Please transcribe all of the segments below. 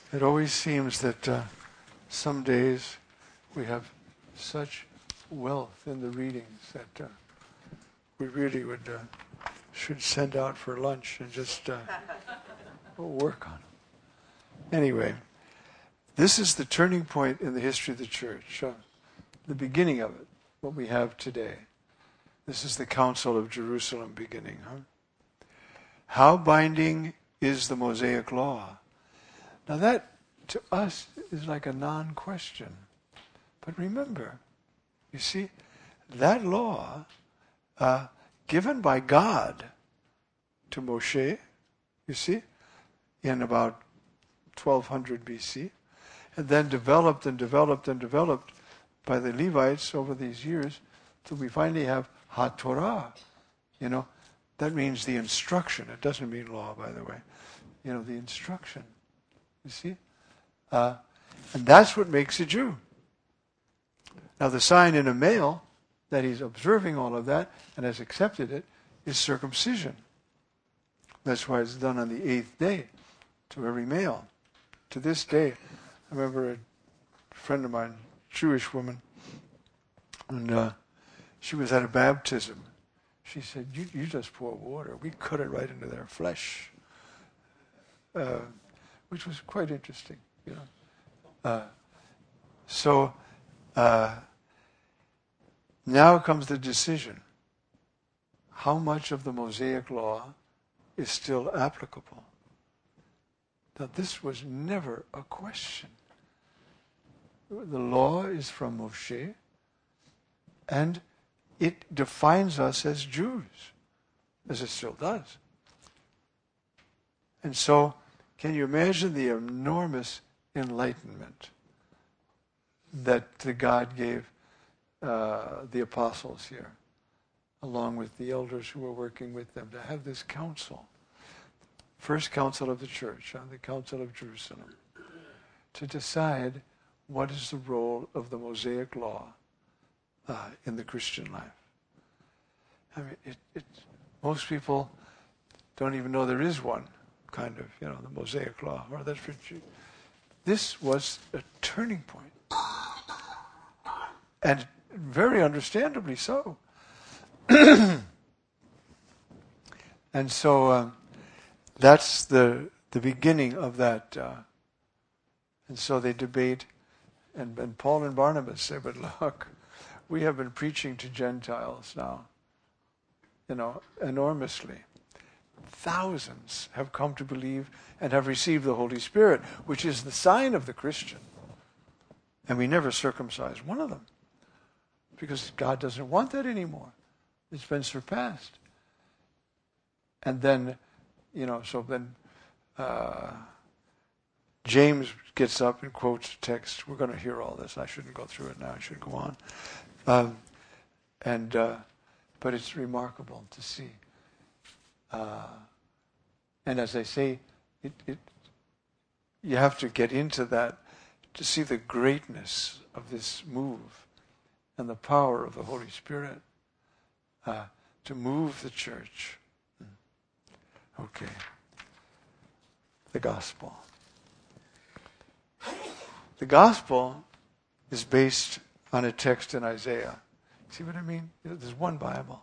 It always seems that some days we have such wealth in the readings that we really should send out for lunch and just work on them. Anyway, this is the turning point in the history of the church, the beginning of it, what we have today. This is the Council of Jerusalem beginning. How binding is the Mosaic Law? Now that, to us, is like a non-question. But remember, you see, that law given by God to Moshe, you see, in about 1200 BC, and then developed and developed and developed by the Levites over these years, till we finally have HaTorah. You know, that means the instruction. It doesn't mean law, by the way. You know, the instruction. You see? And that's what makes a Jew. Now the sign in a male that he's observing all of that and has accepted it is circumcision. That's why it's done on the 8th day to every male. To this day, I remember a friend of mine, Jewish woman, and she was at a baptism. She said, you just pour water. We cut it right into their flesh. Which was quite interesting, you know. So now comes the decision. How much of the Mosaic Law is still applicable? Now this was never a question. The law is from Moshe, and it defines us as Jews, as it still does. And so, can you imagine the enormous enlightenment that the God gave the apostles here, along with the elders who were working with them, to have this council, first council of the church, the Council of Jerusalem, to decide what is the role of the Mosaic Law in the Christian life. I mean, most people don't even know there is one, kind of, you know, the Mosaic Law. Or that's for Jews. This was a turning point. And very understandably so. And so that's the beginning of that. And so they debate, and Paul and Barnabas say, but look, we have been preaching to Gentiles now, you know, enormously. Thousands have come to believe and have received the Holy Spirit, which is the sign of the Christian. And we never circumcise one of them, because God doesn't want that anymore. It's been surpassed. And then, you know, so then James gets up and quotes a text. We're going to hear all this. I shouldn't go through it now. I should go on. But it's remarkable to see. And as I say, you have to get into that to see the greatness of this move and the power of the Holy Spirit to move the church. Okay. The gospel. The gospel is based on a text in Isaiah. See what I mean? There's one Bible.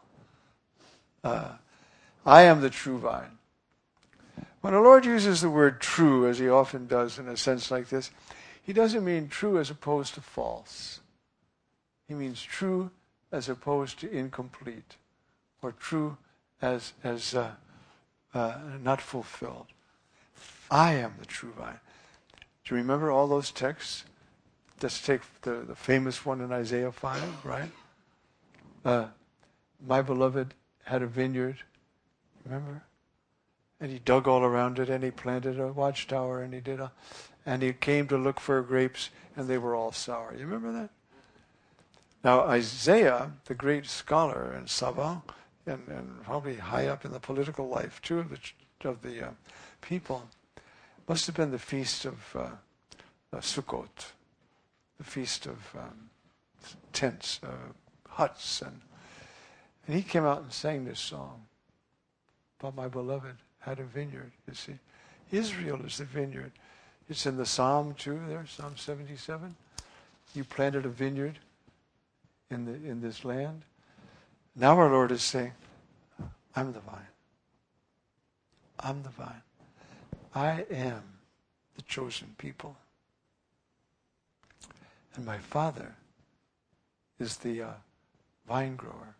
I am the true vine. When the Lord uses the word true, as he often does in a sense like this, he doesn't mean true as opposed to false. He means true as opposed to incomplete, or true as not fulfilled. I am the true vine. Do you remember all those texts? Let's take the famous one in Isaiah 5, right? My beloved had a vineyard, remember? And he dug all around it, and he planted a watchtower, and he came to look for grapes, and they were all sour. You remember that? Now Isaiah, the great scholar and savant, and probably high up in the political life too of the people, must have been the feast of Sukkot, the feast of tents, huts, and he came out and sang this song. But my beloved had a vineyard, you see. Israel is the vineyard. It's in the Psalm too there, Psalm 77. You planted a vineyard in this land. Now our Lord is saying, I'm the vine. I'm the vine. I am the chosen people. And my Father is the vine grower.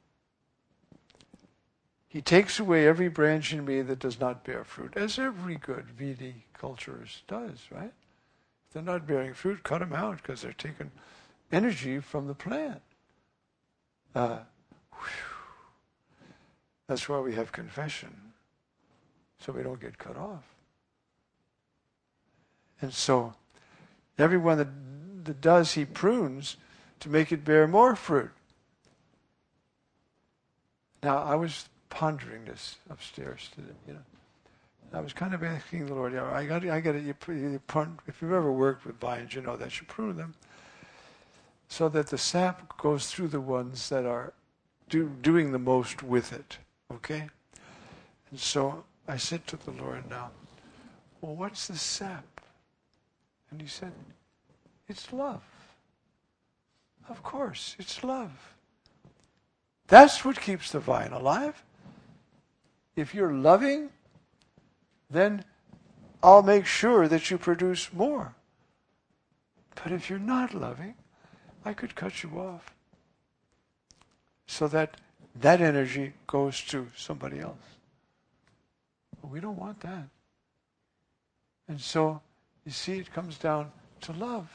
He takes away every branch in me that does not bear fruit, as every good viticulturist does, right? If they're not bearing fruit, cut them out because they're taking energy from the plant. That's why we have confession, so we don't get cut off. And so, everyone that does, he prunes to make it bear more fruit. Now, I was pondering this upstairs today, I was kind of asking the Lord, I got it. You prune, if you've ever worked with vines, you know that you prune them so that the sap goes through the ones that are doing the most with it. Okay? And so I said to the Lord now, well, what's the sap? And he said, it's love. Of course, it's love. That's what keeps the vine alive. If you're loving, then I'll make sure that you produce more. But if you're not loving, I could cut you off so that energy goes to somebody else. But we don't want that. And so, you see, it comes down to love.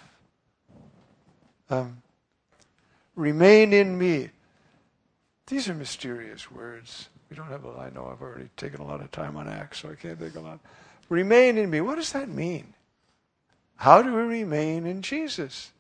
Remain in me. These are mysterious words. We don't have I know I've already taken a lot of time on Acts, so I can't think a lot. Remain in me. What does that mean? How do we remain in Jesus?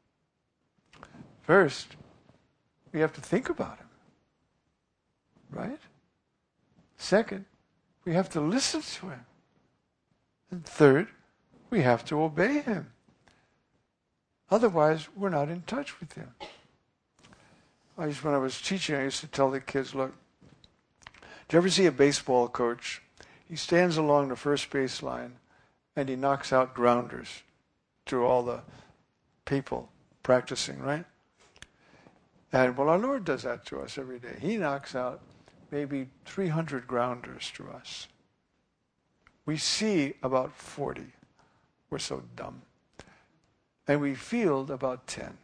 First, we have to think about him. Right? Second, we have to listen to him. And third, we have to obey him. Otherwise, we're not in touch with him. When I was teaching, I used to tell the kids, look, do you ever see a baseball coach? He stands along the first base line and he knocks out grounders to all the people practicing, right? And well, our Lord does that to us every day. He knocks out maybe 300 grounders to us. We see about 40. We're so dumb. And we field about 10.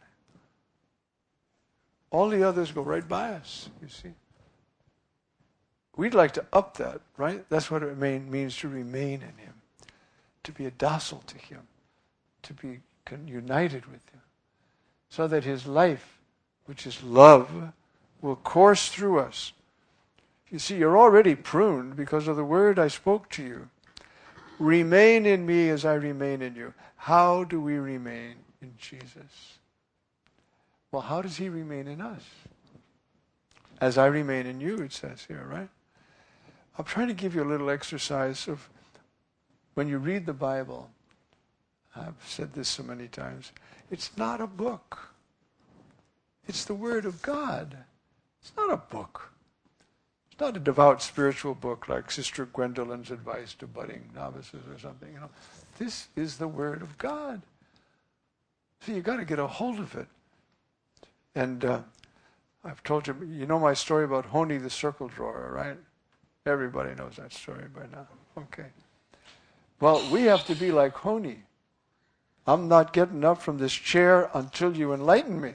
All the others go right by us, you see. We'd like to up that, right? That's what it means to remain in him, to be docile to him, to be united with him, so that his life, which is love, will course through us. You see, you're already pruned because of the word I spoke to you. Remain in me as I remain in you. How do we remain in Jesus? Well, how does he remain in us? As I remain in you, it says here, right? I'm trying to give you a little exercise of when you read the Bible. I've said this so many times. It's not a book. It's the Word of God. It's not a book. It's not a devout spiritual book like Sister Gwendolyn's Advice to Budding Novices or something. This is the Word of God. So you've got to get a hold of it. And I've told you, you know my story about Honi the circle drawer, right? Everybody knows that story by now. Okay. Well, we have to be like Honi. I'm not getting up from this chair until you enlighten me.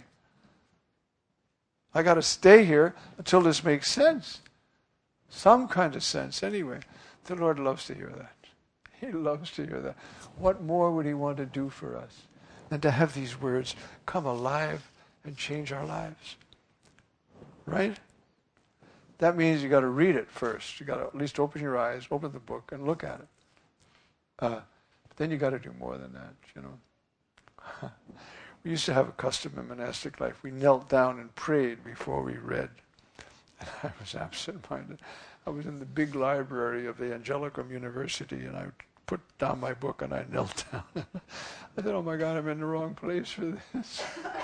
I got to stay here until this makes sense. Some kind of sense, anyway. The Lord loves to hear that. He loves to hear that. What more would he want to do for us than to have these words come alive and change our lives? Right? That means you got to read it first. You got to at least open your eyes, open the book, and look at it. But then you got to do more than that, We used to have a custom in monastic life. We knelt down and prayed before we read. And I was absent-minded. I was in the big library of the Angelicum University, and I put down my book and I knelt down. I said, oh my God, I'm in the wrong place for this.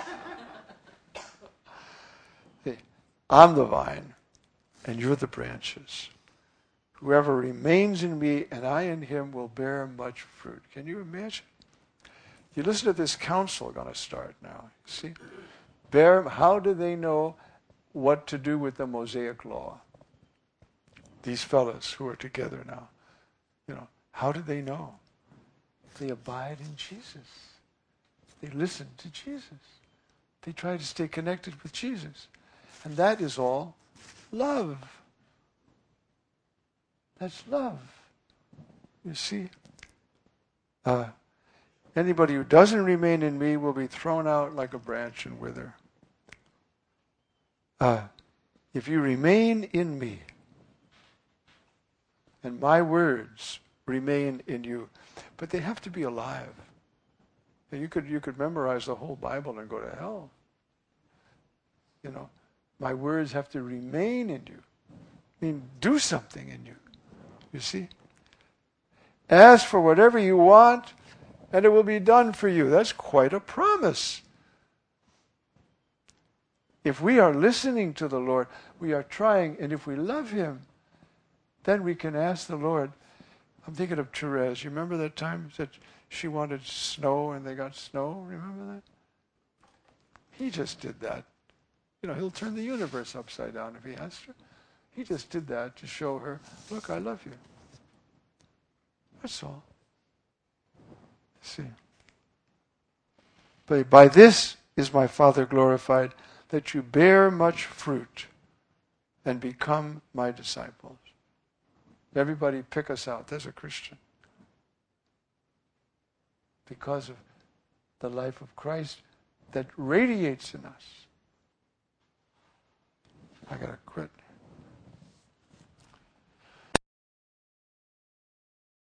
See, I'm the vine, and you're the branches. Whoever remains in me and I in him will bear much fruit. Can you imagine? You listen to this council going to start now. See? How do they know what to do with the Mosaic law? These fellows who are together now. How do they know? They abide in Jesus. They listen to Jesus. They try to stay connected with Jesus. And that is all love. That's love. You see? Anybody who doesn't remain in me will be thrown out like a branch and wither. If you remain in me, and my words remain in you, but they have to be alive. And you could memorize the whole Bible and go to hell. My words have to remain in you. I mean, do something in you. You see? Ask for whatever you want, and it will be done for you. That's quite a promise. If we are listening to the Lord, we are trying, and if we love Him, then we can ask the Lord. I'm thinking of Therese. You remember that time that she wanted snow and they got snow? Remember that? He just did that. He'll turn the universe upside down if He has to. He just did that to show her, look, I love you. That's all. See. But by this is my Father glorified, that you bear much fruit and become my disciples. Everybody pick us out as a Christian. Because of the life of Christ that radiates in us. I got to quit.